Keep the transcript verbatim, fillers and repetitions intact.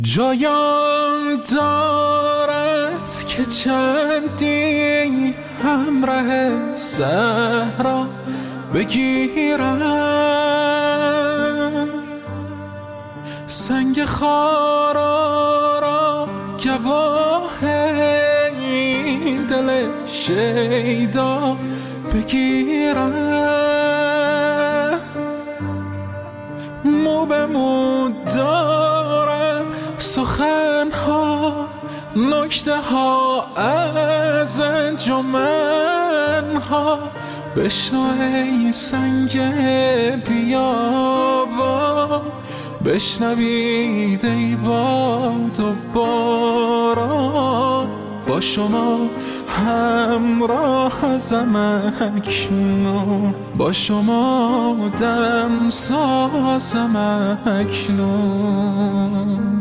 جایم دارد که چندی همراه صحرا بگیرم، سنگ خارا را گواه این دل شیدا بگیرم. مو به مو دارم سخنها، نکته ها از انجمنها، بشنو ای سنگ بیابان، بشنوید ای باد و باران. با شما همراهزم اکنون، با شما دم سازم اکنون.